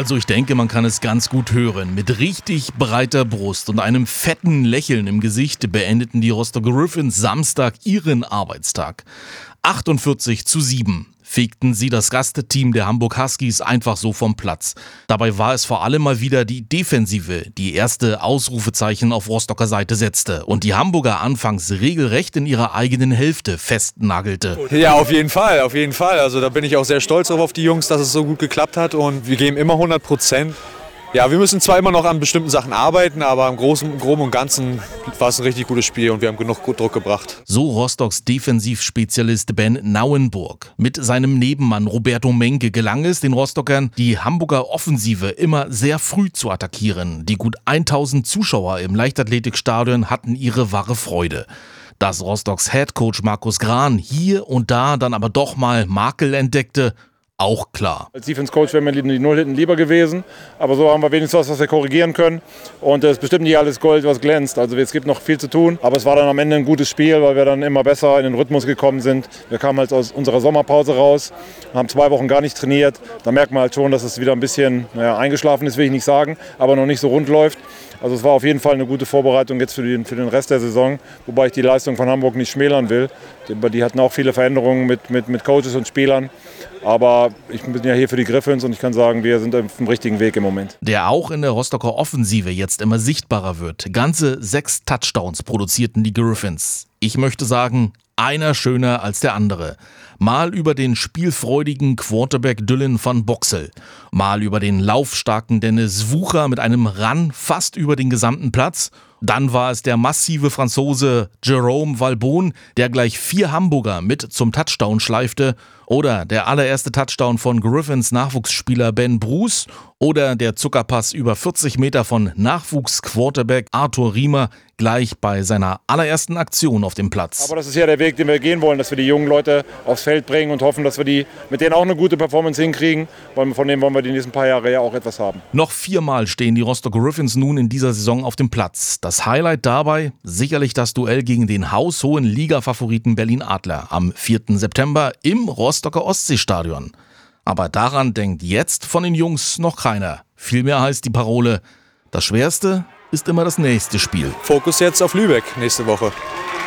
Also ich denke, man kann es ganz gut hören. Mit richtig breiter Brust und einem fetten Lächeln im Gesicht beendeten die Rostock Griffins Samstag ihren Arbeitstag. 48:7 fegten sie das Gastteam der Hamburg Huskies einfach so vom Platz. Dabei war es vor allem mal wieder die Defensive, die erste Ausrufezeichen auf Rostocker Seite setzte und die Hamburger anfangs regelrecht in ihrer eigenen Hälfte festnagelte. Ja, auf jeden Fall, auf jeden Fall. Also da bin ich auch sehr stolz drauf auf die Jungs, dass es so gut geklappt hat und wir geben immer 100%. Ja, wir müssen zwar immer noch an bestimmten Sachen arbeiten, aber im Groben und Ganzen war es ein richtig gutes Spiel und wir haben genug Druck gebracht. So Rostocks Defensivspezialist Ben Nauenburg. Mit seinem Nebenmann Roberto Menke gelang es den Rostockern, die Hamburger Offensive immer sehr früh zu attackieren. Die gut 1000 Zuschauer im Leichtathletikstadion hatten ihre wahre Freude. Dass Rostocks Headcoach Markus Grahn hier und da dann aber doch mal Makel entdeckte, auch klar. Als Defense-Coach wäre mir die Null hinten lieber gewesen, aber so haben wir wenigstens was wir korrigieren können und es ist bestimmt nicht alles Gold, was glänzt. Also es gibt noch viel zu tun, aber es war dann am Ende ein gutes Spiel, weil wir dann immer besser in den Rhythmus gekommen sind. Wir kamen halt aus unserer Sommerpause raus, haben 2 Wochen gar nicht trainiert. Da merkt man halt schon, dass es wieder ein bisschen eingeschlafen ist, will ich nicht sagen, aber noch nicht so rund läuft. Also es war auf jeden Fall eine gute Vorbereitung jetzt für den Rest der Saison, wobei ich die Leistung von Hamburg nicht schmälern will. Die hatten auch viele Veränderungen mit Coaches und Spielern. Aber ich bin ja hier für die Griffins und ich kann sagen, wir sind auf dem richtigen Weg im Moment. Der auch in der Rostocker Offensive jetzt immer sichtbarer wird. Ganze 6 Touchdowns produzierten die Griffins. Ich möchte sagen, einer schöner als der andere. Mal über den spielfreudigen Quarterback Dylan van Boxel, mal über den laufstarken Dennis Wucher mit einem Run fast über den gesamten Platz. Dann war es der massive Franzose Jerome Valbon, der gleich 4 Hamburger mit zum Touchdown schleifte. Oder der allererste Touchdown von Griffins Nachwuchsspieler Ben Bruce. Oder der Zuckerpass über 40 Meter von Nachwuchsquarterback Arthur Riemer gleich bei seiner allerersten Aktion auf dem Platz. Aber das ist ja der Weg, den wir gehen wollen, dass wir die jungen Leute aufs Feld bringen und hoffen, dass wir mit denen auch eine gute Performance hinkriegen. Von denen wollen wir die nächsten paar Jahre ja auch etwas haben. Noch 4-mal stehen die Rostock Griffins nun in dieser Saison auf dem Platz. Das Highlight dabei sicherlich das Duell gegen den haushohen Liga-Favoriten Berlin Adler am 4. September im Rostocker Ostseestadion. Aber daran denkt jetzt von den Jungs noch keiner. Vielmehr heißt die Parole, das Schwerste ist immer das nächste Spiel. Fokus jetzt auf Lübeck nächste Woche.